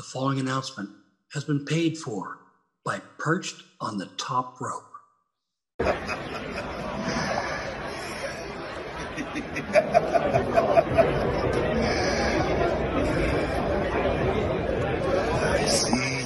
The following announcement has been paid for by Perched on the Top Rope. I see.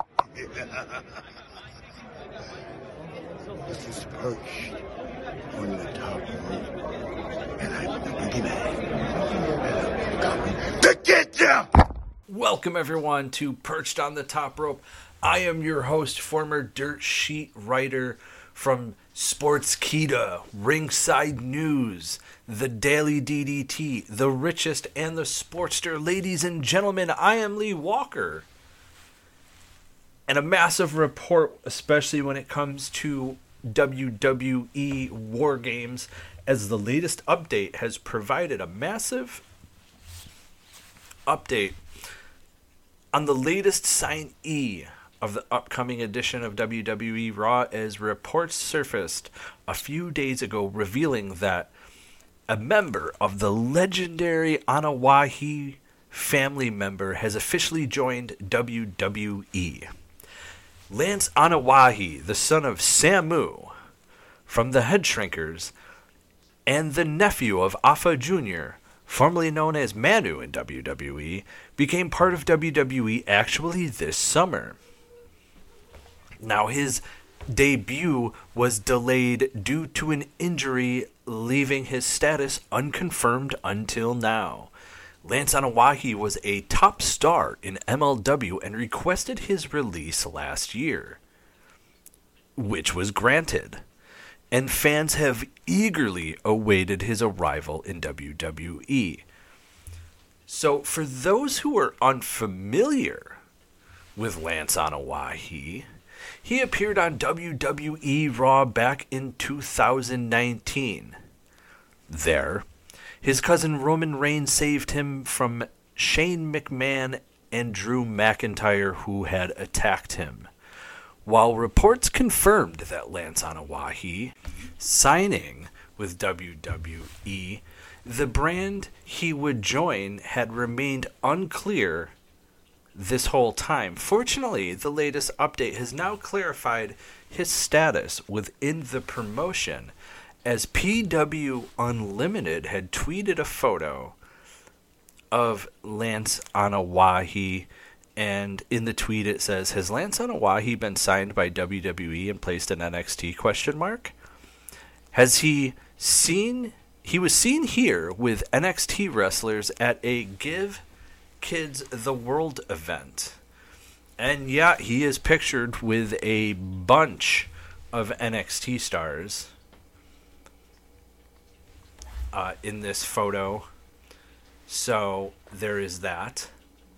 This is Perched on the Top Rope, and I'm the boogeyman. And I'm coming to get ya! Welcome everyone to Perched on the Top Rope. I am your host, former dirt sheet writer from Sportskeeda, Ringside News, The Daily DDT, The Richest, and The Sportster. Ladies and gentlemen, I am Lee Walker. And a massive report, especially when it comes to WWE War Games, as the latest update has provided a massive update on the latest signee of the upcoming edition of WWE Raw, as reports surfaced a few days ago revealing that a member of the legendary Anoa'i family member has officially joined WWE. Lance Anoa'i, the son of Samu from the Headshrinkers, and the nephew of Afa Jr., formerly known as Manu in WWE, became part of WWE actually this summer. Now, his debut was delayed due to an injury, leaving his status unconfirmed until now. Lance Anoa'i was a top star in MLW and requested his release last year, which was granted, and fans have eagerly awaited his arrival in WWE. So, for those who are unfamiliar with Lance Anoa'i, he appeared on WWE Raw back in 2019. There, his cousin Roman Reigns saved him from Shane McMahon and Drew McIntyre, who had attacked him. While reports confirmed that Lance Anoa'i signing with WWE, the brand he would join had remained unclear this whole time. Fortunately, the latest update has now clarified his status within the promotion, as PW Unlimited had tweeted a photo of Lance Anoa'i, and in the tweet it says, "Has Lance Anoa'i been signed by WWE and placed in NXT?" ? He was seen here with NXT wrestlers at a Give Kids the World event. And yeah, he is pictured with a bunch of NXT stars in this photo. So there is that.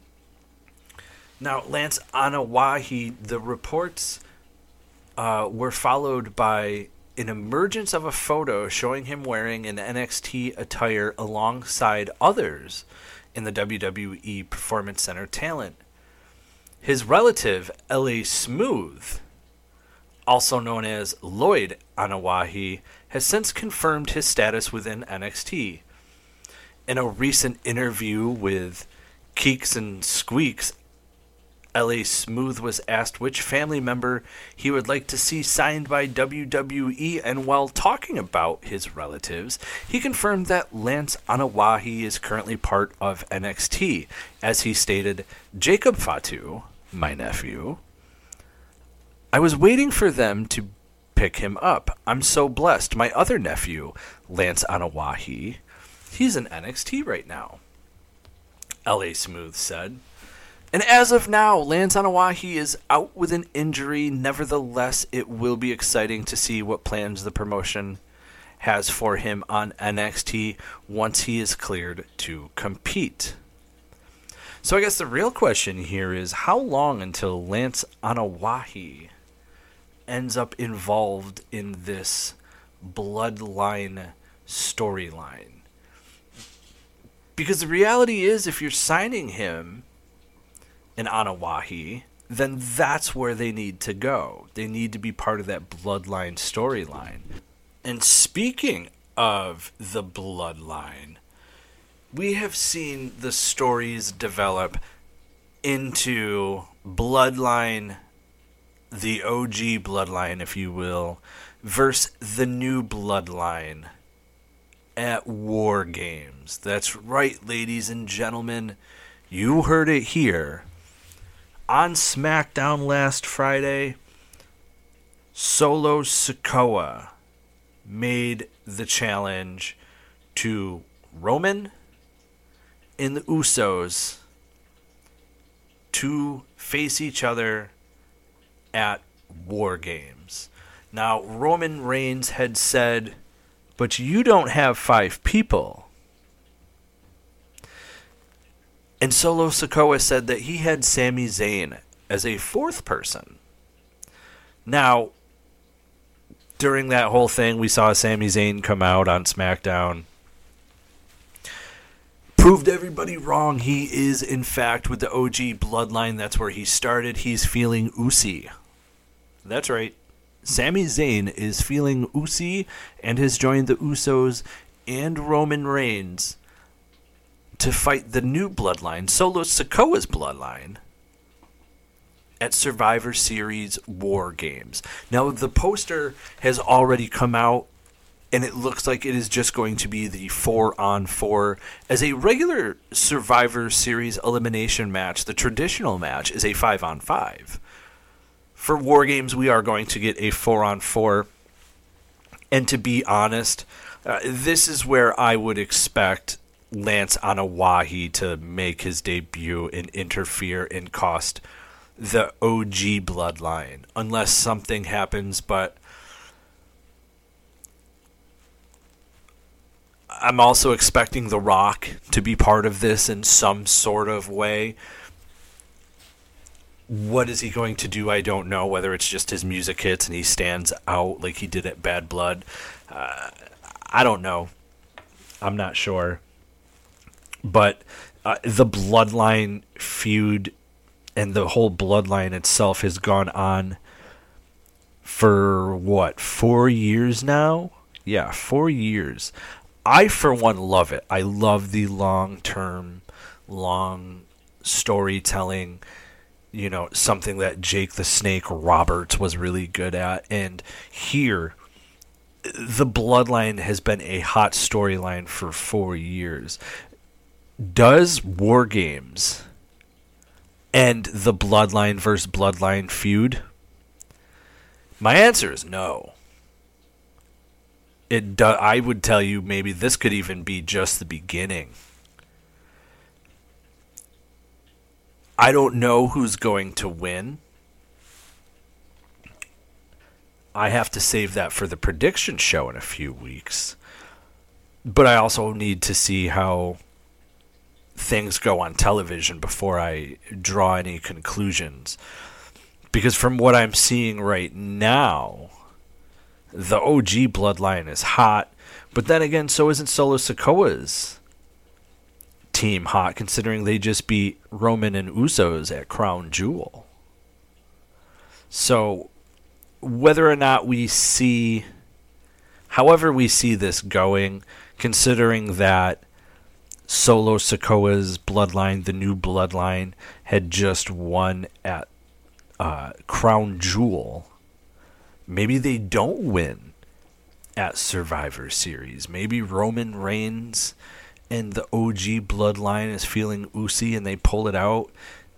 Now, Lance Anoa'i, the reports were followed by an emergence of a photo showing him wearing an NXT attire alongside others in the WWE Performance Center talent. His relative, L.A. Smooth, also known as Lloyd Anoa'i, has since confirmed his status within NXT. In a recent interview with Keeks and Squeaks, L.A. Smooth was asked which family member he would like to see signed by WWE, and while talking about his relatives, he confirmed that Lance Anoa'i is currently part of NXT. As he stated, "Jacob Fatu, my nephew, I was waiting for them to pick him up. I'm so blessed. My other nephew, Lance Anoa'i, he's in NXT right now," L.A. Smooth said. And as of now, Lance Anoa'i is out with an injury. Nevertheless, it will be exciting to see what plans the promotion has for him on NXT once he is cleared to compete. So I guess the real question here is, how long until Lance Anoa'i ends up involved in this bloodline storyline? Because the reality is, if you're signing him in Anoa'i, then that's where they need to go. They need to be part of that bloodline storyline. And speaking of the bloodline, we have seen the stories develop into Bloodline, the OG Bloodline, if you will, versus the new Bloodline at War Games. That's right, ladies and gentlemen. You heard it here. On SmackDown last Friday, Solo Sikoa made the challenge to Roman and the Usos to face each other at War Games. Now, Roman Reigns had said, "But you don't have 5 people." And Solo Sikoa said that he had Sami Zayn as a 4th person. Now, during that whole thing, we saw Sami Zayn come out on SmackDown. Proved everybody wrong. He is, in fact, with the OG Bloodline. That's where he started. He's feeling Usi. That's right. Sami Zayn is feeling Usi and has joined the Usos and Roman Reigns to fight the new Bloodline, Solo Sikoa's Bloodline, at Survivor Series War Games. Now, the poster has already come out, and it looks like it is just going to be the 4-on-4. As a regular Survivor Series elimination match, the traditional match is a 5-on-5. For War Games, we are going to get a 4-on-4. And to be honest, this is where I would expect Lance Anoa'i to make his debut and interfere and cost the OG Bloodline, unless something happens. But I'm also expecting The Rock to be part of this in some sort of way. What is he going to do? I don't know. Whether it's just his music hits and he stands out like he did at Bad Blood. I don't know. I'm not sure. But the Bloodline feud and the whole Bloodline itself has gone on for, 4 years now? Yeah, 4 years. I, for one, love it. I love the long-term, long storytelling, something that Jake the Snake Roberts was really good at. And here, the Bloodline has been a hot storyline for 4 years. Does War Games end the Bloodline versus Bloodline feud? My answer is no. I would tell you maybe this could even be just the beginning. I don't know who's going to win. I have to save that for the prediction show in a few weeks. But I also need to see how things go on television before I draw any conclusions. Because from what I'm seeing right now, the OG Bloodline is hot. But then again, so isn't Solo Sikoa's team hot, considering they just beat Roman and Usos at Crown Jewel. So whether or not we see, however we see this going, considering that Solo Sikoa's Bloodline, the new Bloodline, had just won at Crown Jewel, maybe they don't win at Survivor Series. Maybe Roman Reigns and the OG Bloodline is feeling Usi and they pull it out.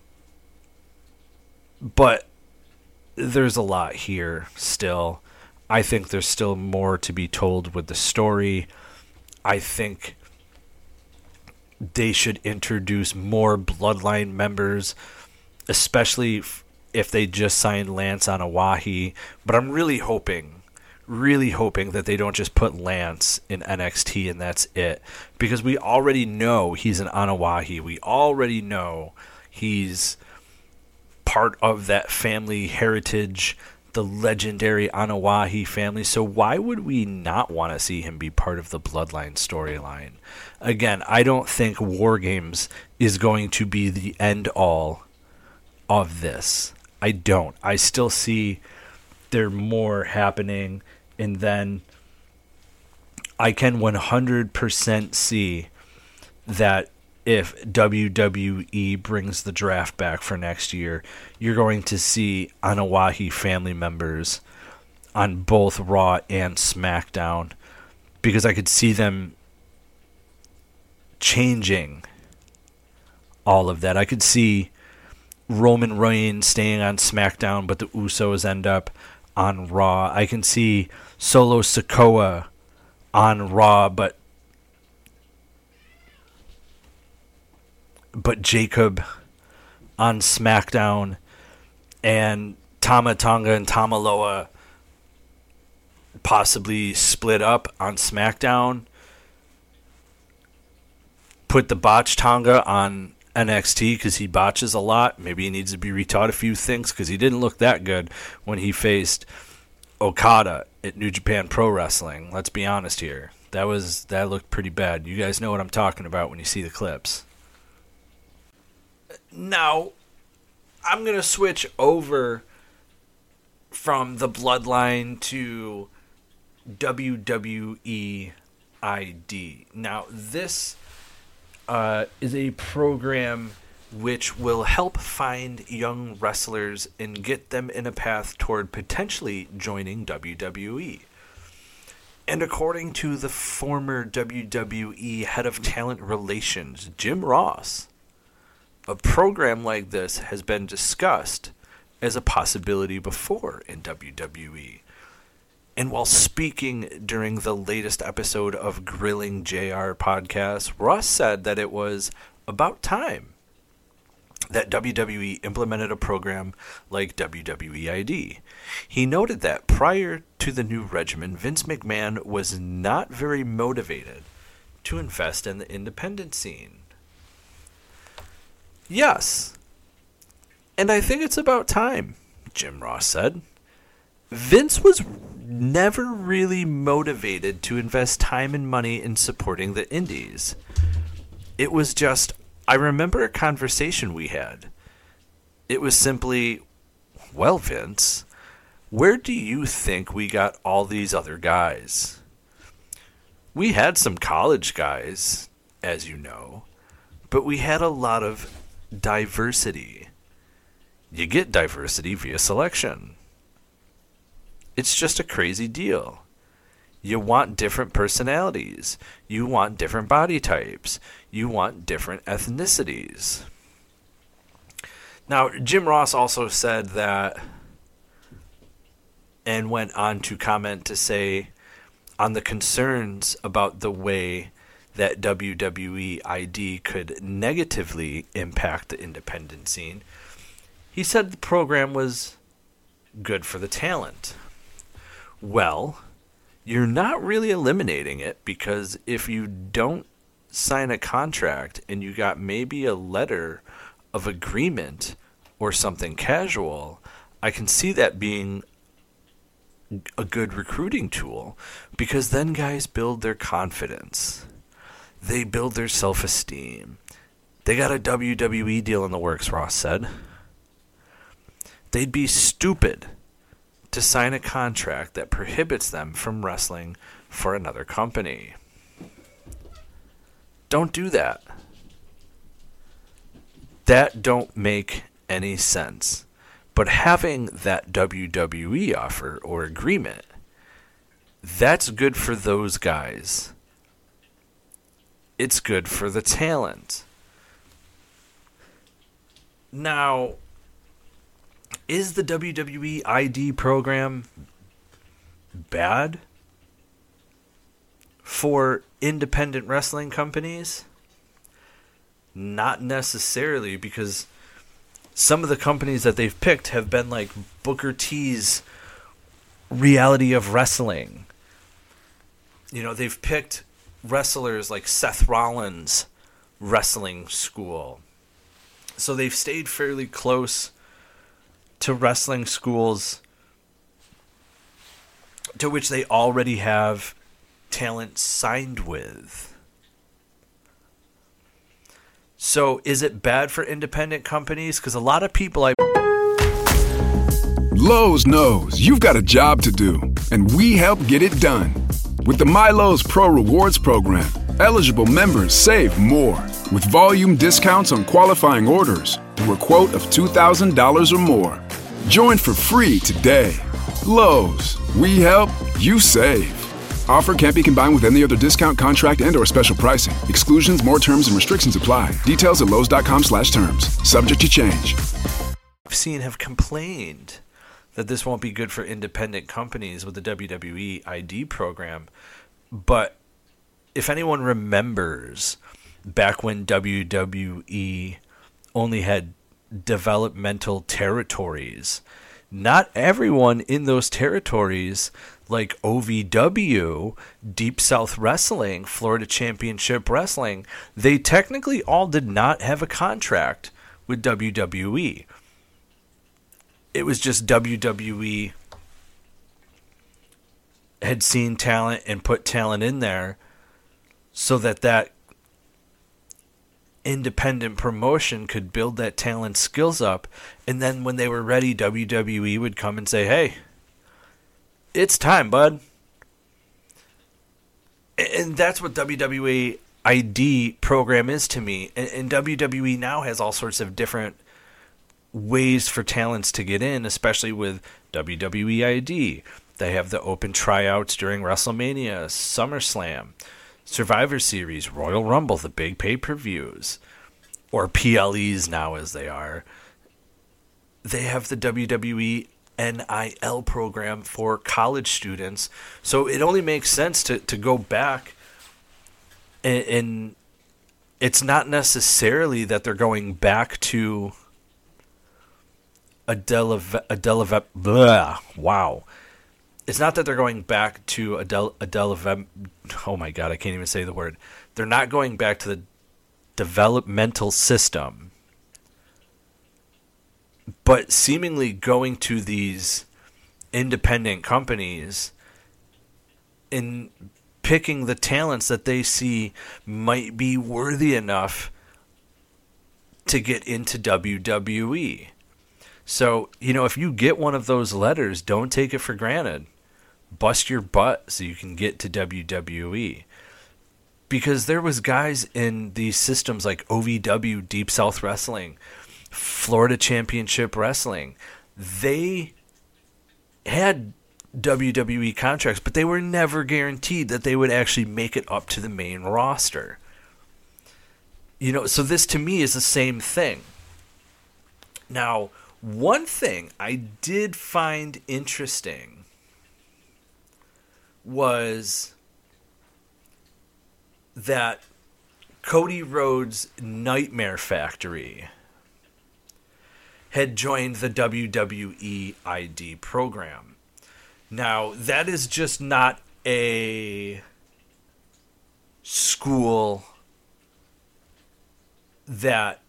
But there's a lot here still. I think there's still more to be told with the story. I think they should introduce more Bloodline members, especially if they just signed Lance Anoa'i. But I'm really hoping that they don't just put Lance in NXT and that's it. Because we already know he's an Anoa'i. We already know he's part of that family heritage, the legendary Anoa'i family. So why would we not want to see him be part of the Bloodline storyline? Again, I don't think War Games is going to be the end all of this. I don't. I still see there more happening, and then I can 100% see that if WWE brings the draft back for next year, you're going to see Anoa'i family members on both Raw and SmackDown, because I could see them changing all of that. I could see Roman Reigns staying on SmackDown, but the Usos end up on Raw. I can see Solo Sikoa on Raw, but Jacob on SmackDown, and Tama Tonga and Tama Loa possibly split up on SmackDown. Put the botch Tonga on NXT because he botches a lot. Maybe he needs to be retaught a few things because he didn't look that good when he faced Okada at New Japan Pro Wrestling. Let's be honest here. That looked pretty bad. You guys know what I'm talking about when you see the clips. Now, I'm going to switch over from the Bloodline to WWE ID. Now, this is a program which will help find young wrestlers and get them in a path toward potentially joining WWE. And according to the former WWE head of talent relations, Jim Ross, a program like this has been discussed as a possibility before in WWE. And while speaking during the latest episode of Grilling JR podcast, Ross said that it was about time that WWE implemented a program like WWE ID. He noted that prior to the new regimen, Vince McMahon was not very motivated to invest in the independent scene. Yes, and I think it's about time, Jim Ross said. Vince was never really motivated to invest time and money in supporting the indies. It was just, I remember a conversation we had. It was simply, well, Vince, where do you think we got all these other guys? We had some college guys, as you know, but we had a lot of diversity. You get diversity via selection. It's just a crazy deal. You want different personalities. You want different body types. You want different ethnicities. Now, Jim Ross also said that, and went on to comment to say, on the concerns about the way that WWE ID could negatively impact the independent scene, he said the program was good for the talent. Well, you're not really eliminating it, because if you don't sign a contract and you got maybe a letter of agreement or something casual, I can see that being a good recruiting tool, because then guys build their confidence. They build their self-esteem. They got a WWE deal in the works, Ross said. They'd be stupid to sign a contract that prohibits them from wrestling for another company. Don't do that. That don't make any sense. But having that WWE offer or agreement, that's good for those guys. It's good for the talent. Now, is the WWE ID program bad for independent wrestling companies? Not necessarily, because some of the companies that they've picked have been like Booker T's Reality of Wrestling. You know, they've picked wrestlers like Seth Rollins' wrestling school. So they've stayed fairly close to wrestling schools to which they already have talent signed with. So is it bad for independent companies? Because a lot of people Lowe's knows you've got a job to do, and we help get it done. With the MyLowe's Pro Rewards program, Eligible members save more with volume discounts on qualifying orders through a quote of $2,000 or more. Join for free today. Lowe's, we help, you save. Offer can't be combined with any other discount, contract, and/or special pricing. Exclusions, more terms, and restrictions apply. Details at lowes.com/terms. Subject to change. I've seen have complained that this won't be good for independent companies with the WWE ID program. But if anyone remembers back when WWE only had developmental territories, not everyone in those territories, like OVW, Deep South Wrestling, Florida Championship Wrestling, they technically all did not have a contract with WWE. It was just WWE had seen talent and put talent in there so that independent promotion could build that talent skills up. And then when they were ready, WWE would come and say, hey, it's time, bud. And that's what WWE ID program is to me. And WWE now has all sorts of different ways for talents to get in, especially with WWE ID. They have the open tryouts during WrestleMania, SummerSlam, Survivor Series, Royal Rumble, the big pay-per-views, or PLEs now as they are. They have the WWE NIL program for college students. So it only makes sense to go back, and it's not necessarily that they're going back to wow. It's not that they're going back to oh my God, I can't even say the word. They're not going back to the developmental system, but seemingly going to these independent companies and picking the talents that they see might be worthy enough to get into WWE. So, if you get one of those letters, don't take it for granted. Bust your butt so you can get to WWE. Because there was guys in these systems like OVW, Deep South Wrestling, Florida Championship Wrestling. They had WWE contracts, but they were never guaranteed that they would actually make it up to the main roster. So this to me is the same thing. Now, one thing I did find interesting was that Cody Rhodes' Nightmare Factory had joined the WWE ID program. Now, that is just not a school that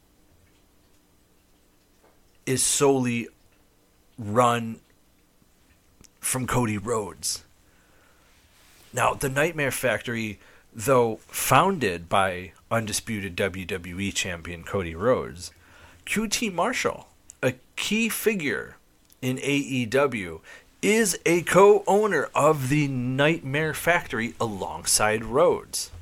is solely run from Cody Rhodes. Now, the Nightmare Factory, though founded by undisputed WWE champion Cody Rhodes, QT Marshall, a key figure in AEW, is a co-owner of the Nightmare Factory alongside Rhodes.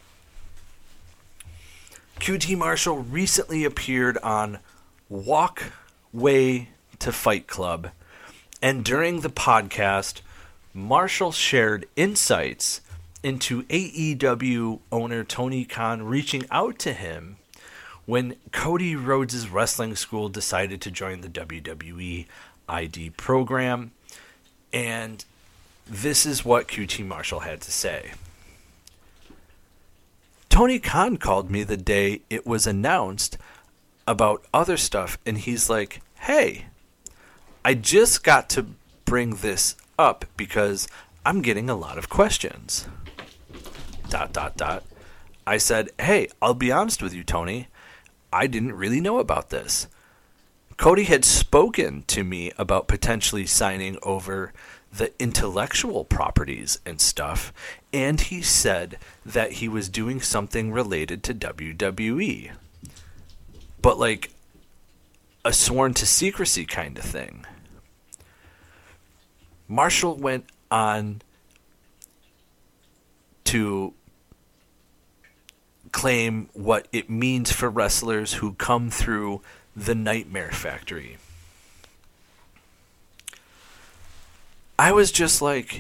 QT Marshall recently appeared on Walkway to Fight Club, and during the podcast, Marshall shared insights into AEW owner Tony Khan reaching out to him when Cody Rhodes' wrestling school decided to join the WWE ID program. And this is what QT Marshall had to say. Tony Khan called me the day it was announced about other stuff, and he's like, hey, I just got to bring this up because I'm getting a lot of questions. ... I said, hey, I'll be honest with you, Tony. I didn't really know about this. Cody had spoken to me about potentially signing over the intellectual properties and stuff, and he said that he was doing something related to WWE. But like a sworn to secrecy kind of thing. Marshall went on to claim what it means for wrestlers who come through the Nightmare Factory. I was just like,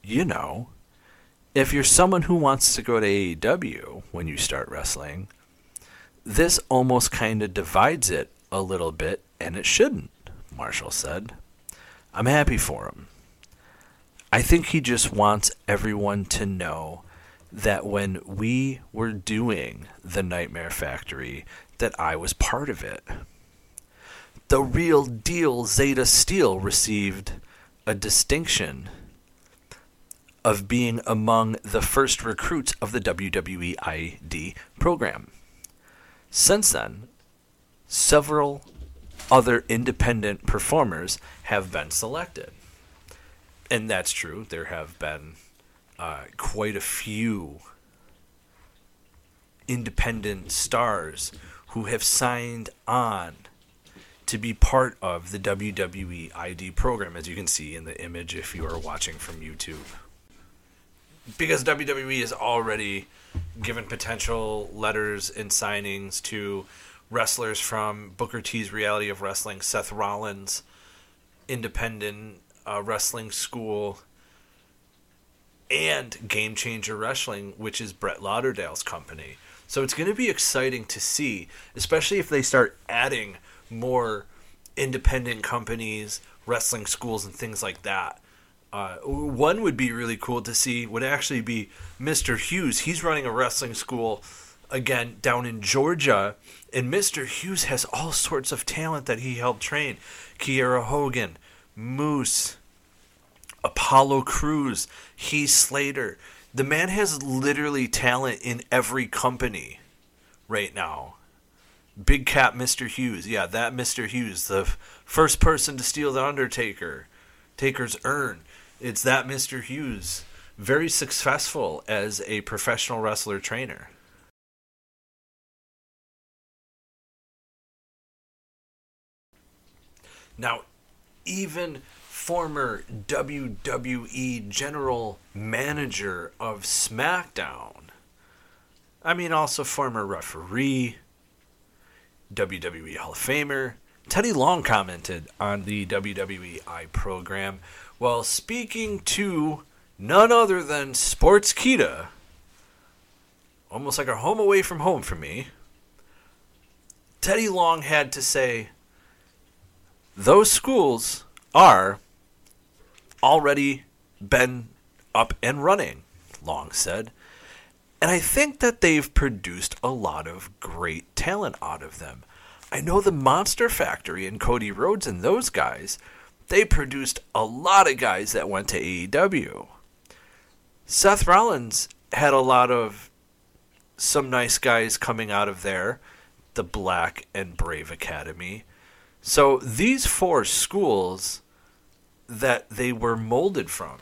if you're someone who wants to go to AEW when you start wrestling, this almost kind of divides it a little bit, and it shouldn't, Marshall said. I'm happy for him. I think he just wants everyone to know that when we were doing the Nightmare Factory, that I was part of it. The real deal Zeta Steel received a distinction of being among the first recruits of the WWE ID program. Since then, several other independent performers have been selected. And that's true. There have been quite a few independent stars who have signed on to be part of the WWE ID program, as you can see in the image if you are watching from YouTube. Because WWE has already given potential letters and signings to wrestlers from Booker T's Reality of Wrestling, Seth Rollins' independent wrestling school, and Game Changer Wrestling, which is Brett Lauderdale's company. So it's going to be exciting to see, especially if they start adding more independent companies, wrestling schools, and things like that. One would be really cool to see would actually be Mr. Hughes. He's running a wrestling school, again, down in Georgia, and Mr. Hughes has all sorts of talent that he helped train. Kiera Hogan, Moose, Apollo Crews, Heath Slater. The man has literally talent in every company right now. Big Cat Mr. Hughes. Yeah, that Mr. Hughes, the first person to steal the Undertaker, Taker's urn. It's that Mr. Hughes. Very successful as a professional wrestler trainer. Now, even former WWE General Manager of SmackDown, also former referee, WWE Hall of Famer, Teddy Long commented on the WWE program while speaking to none other than Sportskeeda, almost like a home away from home for me. Teddy Long had to say, those schools are already been up and running, Long said. And I think that they've produced a lot of great talent out of them. I know the Monster Factory and Cody Rhodes and those guys, they produced a lot of guys that went to AEW. Seth Rollins had a lot of some nice guys coming out of there, the Black and Brave Academy. So these four schools that they were molded from.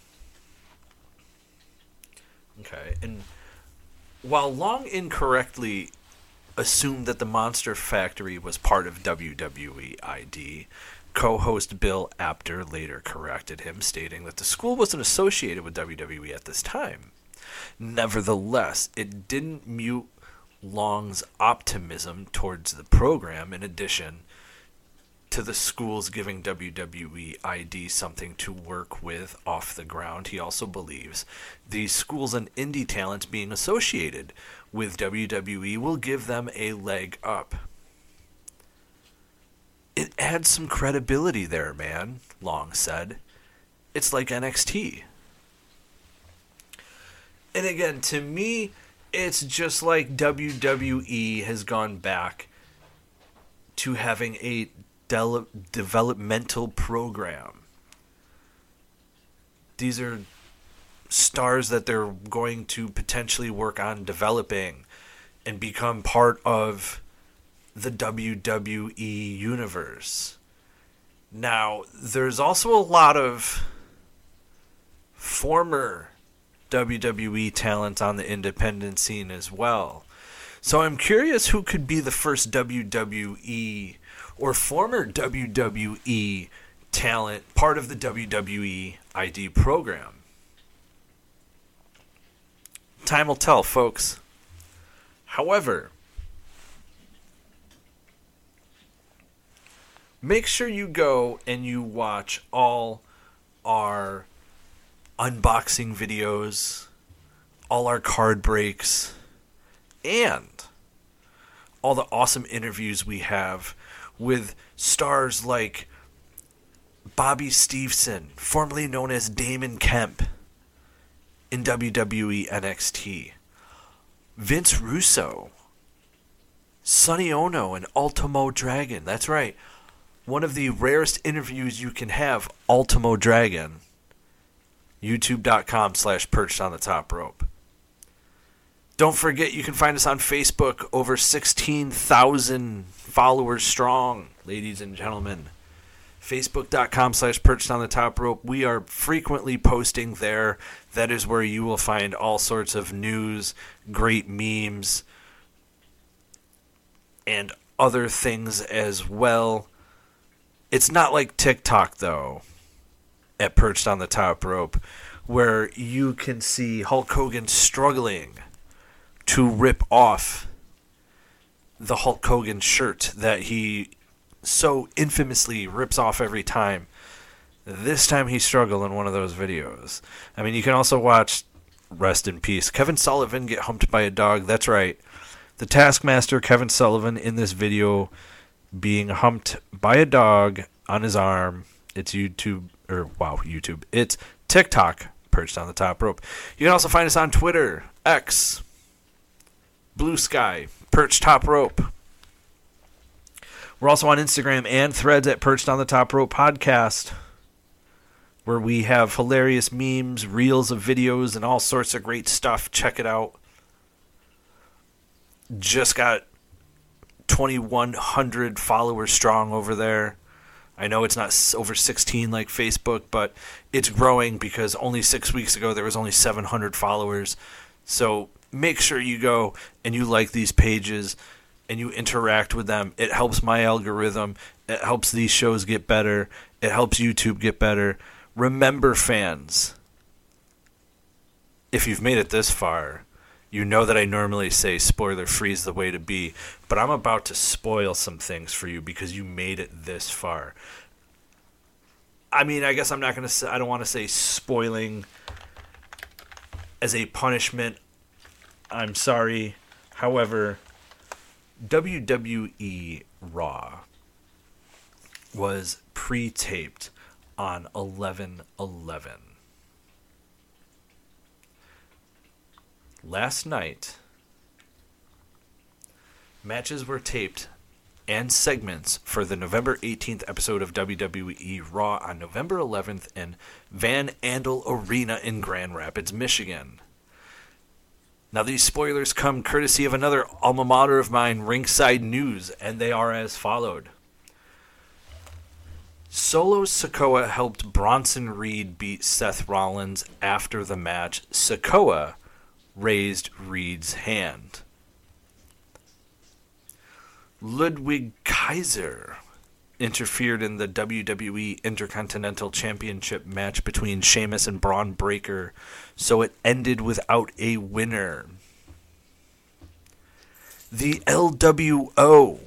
Okay, and while Long incorrectly assumed that the Monster Factory was part of WWE ID, co-host Bill Apter later corrected him, stating that the school wasn't associated with WWE at this time. Nevertheless, it didn't mute Long's optimism towards the program. In addition to the schools giving WWE ID something to work with off the ground, he also believes these schools and indie talents being associated with WWE will give them a leg up. It adds some credibility there, man, Long said. It's like NXT. And again, to me, it's just like WWE has gone back to having a developmental program. These are stars that they're going to potentially work on developing and become part of the WWE universe. Now, there's also a lot of former WWE talent on the independent scene as well. So I'm curious who could be the first WWE or former WWE talent part of the WWE ID program. Time will tell, folks. However, make sure you go and you watch all our unboxing videos, all our card breaks, and all the awesome interviews we have with stars like Bobby Stevenson, formerly known as Damon Kemp in WWE NXT, Vince Russo, Sonny Ono, and Ultimo Dragon. That's right. One of the rarest interviews you can have, Ultimo Dragon. YouTube.com/perched on the top rope. Don't forget, you can find us on Facebook, over 16,000 followers strong, ladies and gentlemen. Facebook.com/perched on the top rope. We are frequently posting there. That is where you will find all sorts of news, great memes, and other things as well. It's not like TikTok, though, at Perched on the Top Rope, where you can see Hulk Hogan struggling to rip off the Hulk Hogan shirt that he so infamously rips off every time. This time he struggled in one of those videos. I mean, you can also watch, rest in peace, Kevin Sullivan get humped by a dog. That's right. The Taskmaster, Kevin Sullivan, in this video being humped by a dog on his arm. It's YouTube. It's TikTok, Perched on the Top Rope. You can also find us on Twitter, X, Blue Sky, Perched Top Rope. We're also on Instagram and Threads at Perched on the Top Rope Podcast, where we have hilarious memes, reels of videos, and all sorts of great stuff. Check it out. Just got 2,100 followers strong over there. I know it's not over 16 like Facebook, but it's growing because only 6 weeks ago there was only 700 followers. So make sure you go and you like these pages and you interact with them. It helps my algorithm. It helps these shows get better. It helps YouTube get better. Remember, fans, if you've made it this far, you know that I normally say spoiler free is the way to be, but I'm about to spoil some things for you because you made it this far. I mean, I guess I'm not going to say, I don't want to say spoiling as a punishment. I'm sorry. However, WWE Raw was pre-taped on 11/11. Last night, matches were taped and segments for the November 18th episode of WWE Raw on November 11th in Van Andel Arena in Grand Rapids, Michigan. Now, these spoilers come courtesy of another alma mater of mine, Ringside News, and they are as followed. Solo Sikoa helped Bronson Reed beat Seth Rollins after the match. Sikoa raised Reed's hand. Ludwig Kaiser interfered in the WWE Intercontinental Championship match between Sheamus and Braun Breaker, so it ended without a winner. The LWO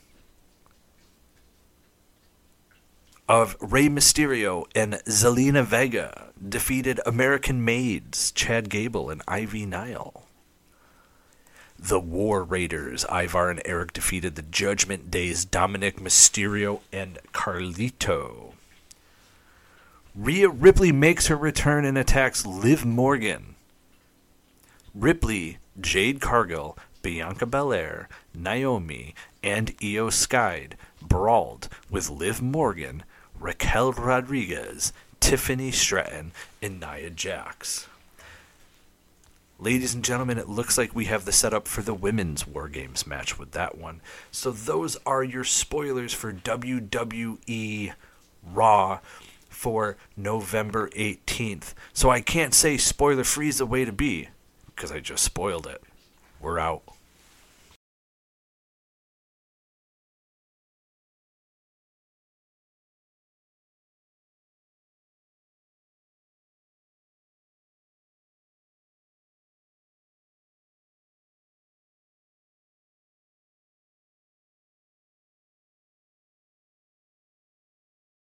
of Rey Mysterio and Zelina Vega defeated American Maids Chad Gable and Ivy Nile. The War Raiders, Ivar and Eric, defeated the Judgment Day's Dominic Mysterio and Carlito. Rhea Ripley makes her return and attacks Liv Morgan. Ripley, Jade Cargill, Bianca Belair, Naomi, and Io Sky brawled with Liv Morgan, Raquel Rodriguez, Tiffany Stratton, and Nia Jax. Ladies and gentlemen, it looks like we have the setup for the women's War Games match with that one. So those are your spoilers for WWE Raw for November 18th. So I can't say spoiler free is the way to be, because I just spoiled it. We're out.